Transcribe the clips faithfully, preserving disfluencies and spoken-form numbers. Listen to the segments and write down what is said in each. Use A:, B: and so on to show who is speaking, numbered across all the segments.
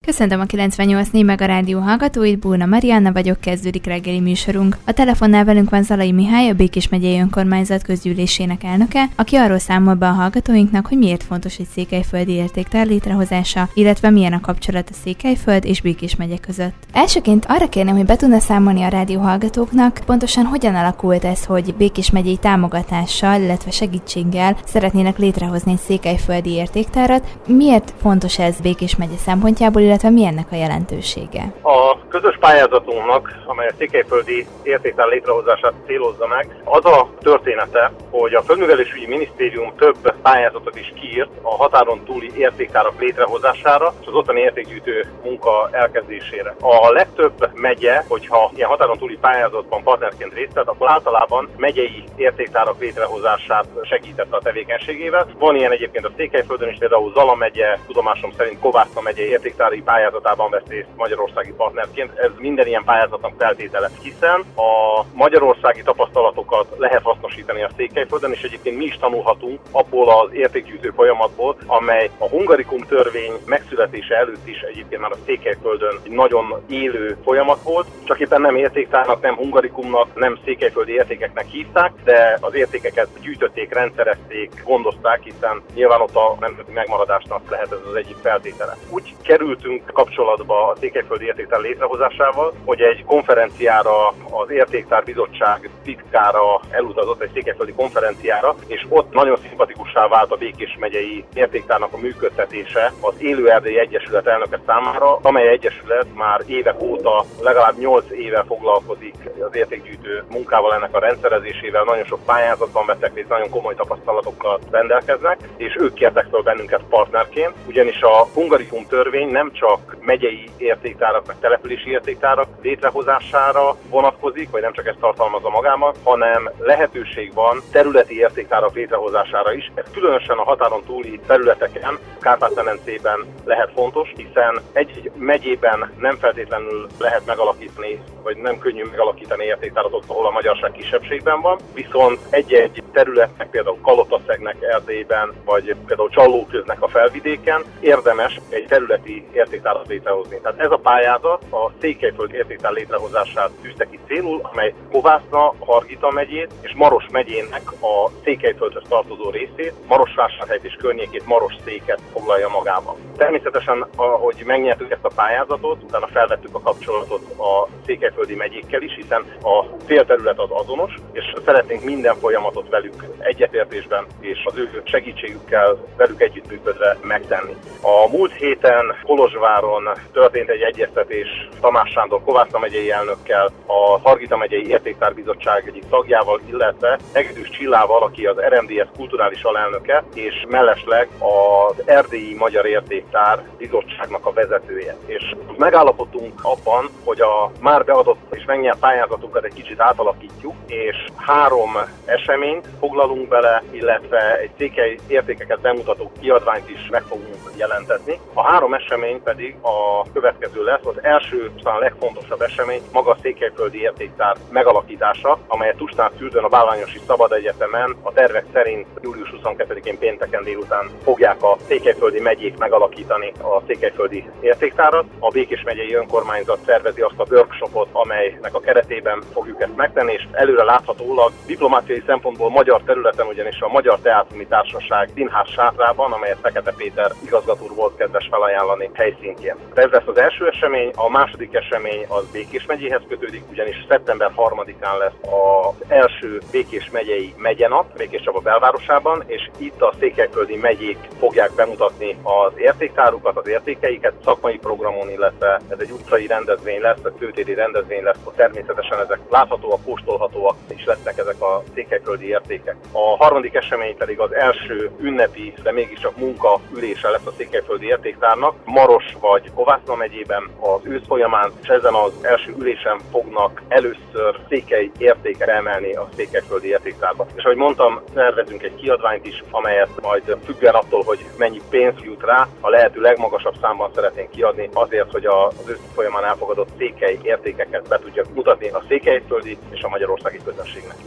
A: Köszöntöm a kilencvennyolc négy meg a rádió hallgatóit, Búrna Marianna vagyok, kezdődik reggeli műsorunk. A telefonnál velünk van Zalai Mihály, a Békés megyei önkormányzat közgyűlésének elnöke, aki arról számol be a hallgatóinknak, hogy miért fontos egy székelyföldi értéktár létrehozása, illetve milyen a kapcsolat a Székelyföld és Békés megye között. Elsőként arra kérném, hogy be tudna számolni a rádió hallgatóknak, pontosan hogyan alakult ez, hogy Békés megyei támogatással, illetve segítséggel szeretnének létrehozni egy székelyföldi értéktárat. Miért fontos ez Békés megye szempontjából, illetve mi ennek a jelentősége?
B: A közös pályázatunknak, amely a székelyföldi értéktár létrehozását célozza meg, az a története, hogy a Földművelésügyi Minisztérium több pályázatot is kiírt a határon túli értéktárak létrehozására és az ottani értékgyűjtő munka elkezdésére. A legtöbb megye, hogyha ilyen határon túli pályázatban partnerként részt vett, akkor általában megyei értéktárak létrehozását segítette a tevékenységével. Van ilyen egyébként a Székelyföldön is, például Zala megye, tudomásom szerint Kovászna megye értéktári pályázatában vesz részt magyarországi partnerként. Ez minden ilyen pályázatnak feltétele, hiszen a magyarországi tapasztalatokat lehet hasznosítani a Székelyföldön, és egyébként mi is tanulhatunk abból az értékgyűjtő folyamatból, amely a Hungarikum törvény megszületése előtt is egyébként már a Székelyföldön egy nagyon élő folyamat volt, csak éppen nem értéktárnak, nem Hungarikumnak, nem székelyföldi értékeknek hívták, de az értékeket gyűjtötték, rendszerezték, gondozták, hiszen nyilván ott a nemzeti megmaradásnak lehet ez az egyik feltétele. Úgy kerültünk kapcsolatba a Székelyföldi Értéktár létrehozásával, hogy egy konferenciára az Értéktár Bizottság titkára elutazott, egy székelyföldi konferenciára, és ott nagyon szimpatikussá vált a Békés megyei értéktárnak a működtetése az Élő Erdély Egyesület elnöke számára, amely egyesület már évek óta, legalább nyolc éve foglalkozik az értékgyűjtő munkával, ennek a rendszerezésével, nagyon sok pályázatban vettek részt, nagyon komoly tapasztalatokkal rendelkeznek, és ők kértek fel bennünket partnerként, ugyanis a Hungarikum törvény nem csak megyei értéktárak, meg települési értéktárak létrehozására vonatkozik, vagy nem csak ezt tartalmazza magában, hanem lehetőség van területi értéktárak létrehozására is. Ez különösen a határon túli területeken, Kárpát-medencében lehet fontos, hiszen egy megyében nem feltétlenül lehet megalakítani, vagy nem könnyű megalakítani értéktárat ott, ahol a magyarság kisebbségben van, viszont egy-egy területnek, például Kalotaszegnek Erdélyben, vagy például Csallóköznek a felvidéken érdemes egy területi értéktárat létrehozni. Tehát ez a pályázat a Székelyföld értéktár létrehozását tűzte ki célul, amely Kovászna, Hargita megyét és Maros megyének a Székelyföldhöz tartozó részét, Marosvásárhelyt és környékét, Marosszéket foglalja magába. Természetesen, ahogy megnyertük ezt a pályázatot, utána felvettük a kapcsolatot a székelyföldi megyékkel is, hiszen a célterület az azonos, és szeretnénk minden folyamatot velük egyetértésben és az ő segítségükkel velük együttműködve megtenni. A múlt héten Kolozsváron történt egy egyeztetés Tamás Sándor Kovászna megyei elnökkel, a Hargita megyei Értéktárbizottság egyik tagjával, illetve Hegedűs Csillával, aki az er em dé es kulturális alelnöke, és mellesleg az Erdélyi Magyar Értéktár Bizottságnak a vezetője. És megállapodtunk abban, hogy a már beadott és megnyert pályázatunkat egy kicsit átalakítjuk, és három eseményt foglalunk bele, illetve egy székely értékeket bemutató kiadványt is meg fogunk jelentetni. A három esemény pedig a következő lesz. Az első, talán a legfontosabb esemény maga a Székelyföldi Értéktár megalakítása, amelyet Tusnád-Fürdőn a Bálványosi Szabad Egyetemen a tervek szerint július huszonkettedikén pénteken délután fogják a székelyföldi megyék megalakítani a székelyföldi értéktárat. A Békés megyei önkormányzat szervezi azt a workshopot, amelynek a keretében fogjuk ezt megtenni, és előre láthatólag diplomáciai szempontból magyar területen, ugyanis a Magyar Teátrumi Társaság színház sátrában, amelyet Fekete Péter igazgató úr volt kedves felajánlani helyszínként. Ez lesz az első esemény, a második esemény az Békés megyéhez kötődik, ugyanis szeptember harmadikán lesz az első Békés megyei megyenap, Békéscsaba belvárosában, és itt a székelyföldi megyék fogják bemutatni az értéktárukat, az értékeiket szakmai programon, illetve ez egy utcai rendezvény lesz, egy főtéri rendezvény lesz, természetesen ezek láthatóak, kóstolhatóak is lesznek ezek a székelyföldi értékek. A harmadik esemény pedig az első ünnepi, de mégiscsak munkaülése lesz a Székelyföldi Értéktárnak, Maros vagy Kovászna megyében az ősz folyamán, és ezen az első ülésen fognak először székely értéket emelni a Székelyföldi Értéktárba. És ahogy mondtam, szervezünk egy kiadványt is, amelyet majd függően attól, hogy mennyi pénz jut rá, a lehető legmagasabb számban szeretnénk kiadni, azért, hogy az ősz folyamán elfogadott székely értékeket be tudjak mutatni a székelyföldi és a magyarországi közönségnek is.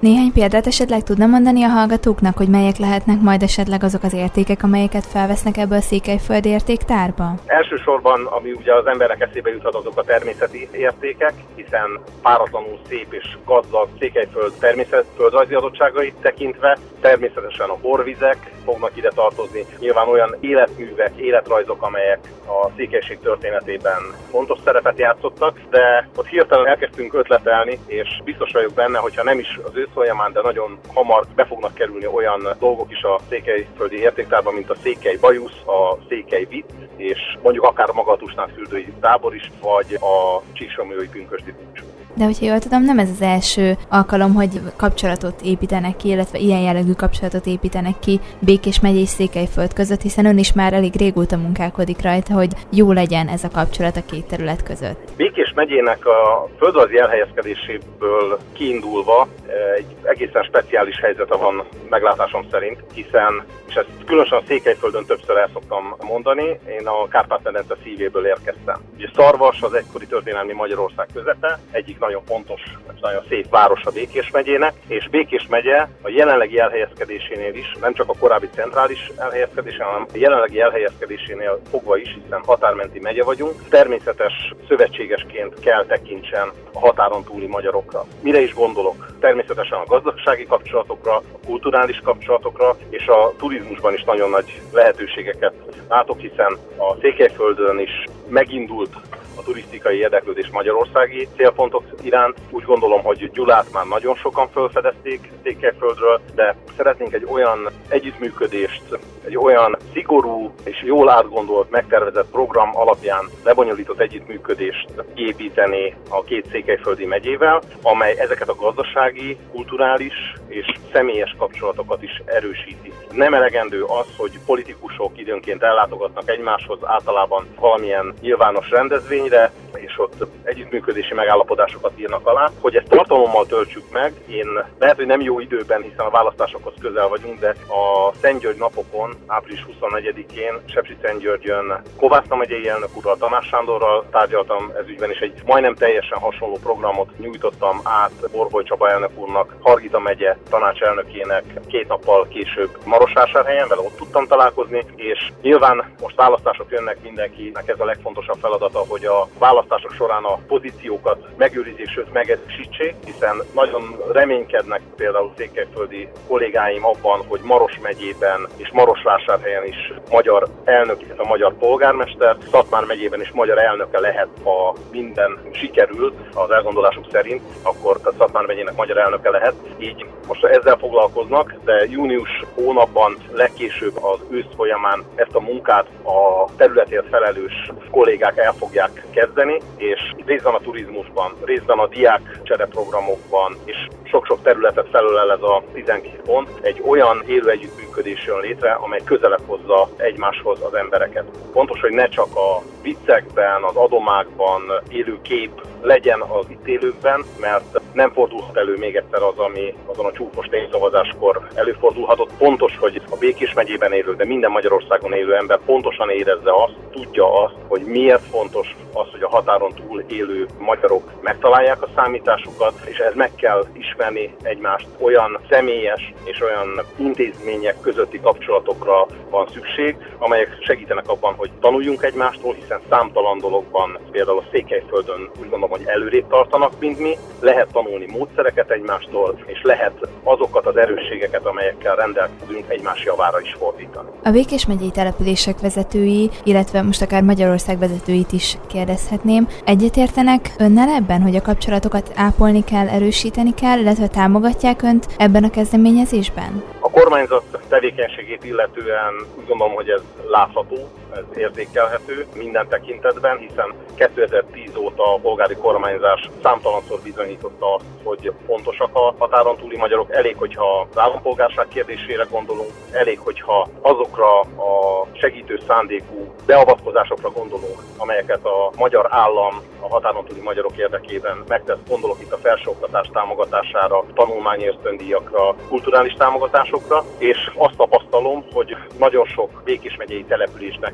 A: Néhány példát esetleg tudna mondani a hallgatóknak, hogy melyek lehetnek majd esetleg azok az értékek, amelyeket felvesznek ebből a székelyföldi értéktárba?
B: Elsősorban, ami ugye az emberek eszébe juthat, azok a természeti értékek, hiszen páratlanul szép és gazdag Székelyföld természetföldrajzi adottságait tekintve, természetesen a borvizek fognak ide tartozni, nyilván olyan életművek, életrajzok, amelyek a székelység történetében fontos szerepet játszottak, de ott hirtelen elkezdtünk ötletelni, és biztos vagyok benne, hogyha nem is az ősz folyamán, de nagyon hamar be fognak kerülni olyan dolgok is a székelyföldi értéktárban, mint a székely bajusz, a székely vicc, és mondjuk akár maga a Tusnán fürdői tábor is, vagy a Csíksomlyói pünkösdi búcsú.
A: De hogyha jól tudom, nem ez az első alkalom, hogy kapcsolatot építenek ki, illetve ilyen jellegű kapcsolatot építenek ki Békés megye és Székelyföld között, hiszen ön is már elég régóta munkálkodik rajta, hogy jó legyen ez a kapcsolat a két terület között.
B: Békés megyének a földrajzi elhelyezkedéséből kiindulva egy egészen speciális helyzete van meglátásom szerint, hiszen, és ezt különösen a Székelyföldön többször el szoktam mondani, én a Kárpát-medence szívéből érkeztem. Ugye Szarvas az egykori történelmi Magyarország közepe, egyik nagyon fontos, nagyon szép város a Békés megyének, és Békés megye a jelenlegi elhelyezkedésénél is, nem csak a korábbi centrális elhelyezkedésénél, hanem a jelenlegi elhelyezkedésénél fogva is, hiszen határmenti megye vagyunk, természetes szövetségesként kell tekintsen a határon túli magyarokra. Mire is gondolok? Természetesen a gazdasági kapcsolatokra, a kulturális kapcsolatokra, és a turizmusban is nagyon nagy lehetőségeket látok, hiszen a Székelyföldön is megindult a turisztikai érdeklődés magyarországi célpontok iránt. Úgy gondolom, hogy Gyulát már nagyon sokan felfedezték Székelyföldről, de szeretnénk egy olyan együttműködést, egy olyan szigorú és jól átgondolt, megtervezett program alapján lebonyolított együttműködést építeni a két székelyföldi megyével, amely ezeket a gazdasági, kulturális és személyes kapcsolatokat is erősíti. Nem elegendő az, hogy politikusok időnként ellátogatnak egymáshoz, általában valamilyen nyilvános rendezvényre, és ott együttműködési megállapodásokat írnak alá. Hogy ezt tartalommal töltsük meg, én lehet, hogy nem jó időben, hiszen a választásokhoz közel vagyunk, de a Szentgyörgy napokon, április huszonnegyedikén Sepsiszentgyörgyön Kovászna megyei elnök úrral, Tamás Sándorral tárgyaltam ez ügyben, és egy majdnem teljesen hasonló programot nyújtottam át Borboly Csaba elnök úrnak, Hargita megye tanácselnökének két nappal később Marosvásárhelyen, vele ott tudtam találkozni, és nyilván most választások jönnek, mindenkinek ez a legfontosabb feladata, hogy a választások során a pozíciókat megőrizzék, sőt megerősítsék, hiszen nagyon reménykednek például székelyföldi kollégáim abban, hogy Maros megyében és Marosvásárhelyen is magyar elnök, illetve magyar polgármester, Szatmár megyében is magyar elnöke lehet, ha minden sikerül az elgondolásuk szerint, akkor a Szatmár megyének magyar elnöke lehet. Így most ezzel foglalkoznak, de június hónapban legkésőbb az ősz folyamán ezt a munkát a területért felelős kollégák el fogják kezdeni, és részben a turizmusban, részben a diák csereprogramokban, és sok-sok területet felölel ez a tizenkét pont, egy olyan élő együttműködés jön létre, amely közelebb hozza egymáshoz az embereket. Fontos, hogy ne csak a viccekben, az adomákban élő kép legyen az itt élőkben, mert nem fordulhat elő még egyszer az, ami azon a csúfos tényszavazáskor előfordulhatott. Fontos, hogy a Békés megyében élő, de minden Magyarországon élő ember pontosan érezze azt, tudja azt, hogy miért fontos az, hogy a határon túl élő magyarok megtalálják a számításukat, és ez meg kell ismerni egymást. Olyan személyes és olyan intézmények közötti kapcsolatokra van szükség, amelyek segítenek abban, hogy tanuljunk egymástól, hiszen számtalan dologban, például a Székelyföldön úgy gondolom, hogy előrébb tartanak, mint mi. Lehet tanulni módszereket egymástól, és lehet azokat az erősségeket, amelyekkel rendelkezünk, egymás javára is fordítani.
A: A Békés megyei települések vezetői, illetve most akár Magyarország vezetőit is kérdezhetném, egyetértenek önnel ebben, hogy a kapcsolatokat ápolni kell, erősíteni kell, illetve támogatják önt ebben a kezdeményezésben?
B: A kormányzat tevékenységét illetően úgy gondolom, hogy ez látható, ez érzékelhető minden tekintetben, hiszen kétezer-tíz óta a polgári kormányzás számtalanszor bizonyította azt, hogy fontosak a határon túli magyarok. Elég, hogyha az állampolgárság kérdésére gondolunk, elég, hogyha azokra a segítő szándékú beavatkozásokra gondolunk, amelyeket a magyar állam a határon túli magyarok érdekében megtesz. Gondolok itt a felsőoktatás támogatására, tanulmányi ösztöndíjakra, kulturális támogatásokra, és azt tapasztalom, hogy nagyon sok Békés megyei településnek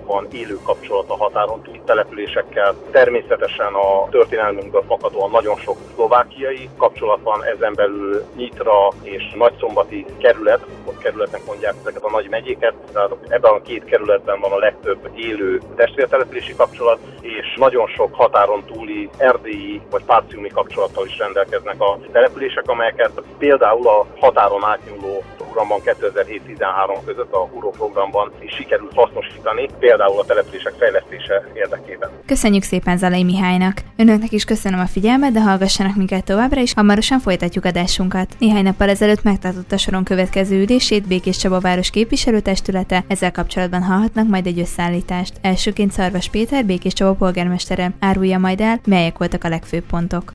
B: van élő kapcsolat a határon túli településekkel. Természetesen a történelmünkből fakadóan nagyon sok szlovákiai kapcsolat van, ezen belül Nyitra és Nagyszombati kerület, ott kerületnek mondják ezeket a nagy megyéket, tehát ebben a két kerületben van a legtöbb élő testvértelepülési kapcsolat, és nagyon sok határon túli erdélyi vagy párciumi kapcsolattal is rendelkeznek a települések, amelyeket például a határon átnyúló programban kétezer-hét tizenhárom között, a Huró programban is sikerült hasznosítani, például a települések fejlesztése érdekében.
A: Köszönjük szépen Zalai Mihálynak! Önöknek is köszönöm a figyelmet, de hallgassanak minket továbbra is, hamarosan folytatjuk adásunkat. Néhány nappal ezelőtt megtartott a soron következő ülését Békés Csaba város képviselőtestülete, ezzel kapcsolatban hallhatnak majd egy összeállítást. Elsőként Szarvas Péter, Békés Csaba polgármestere árulja majd el, melyek voltak a legfőbb pontok.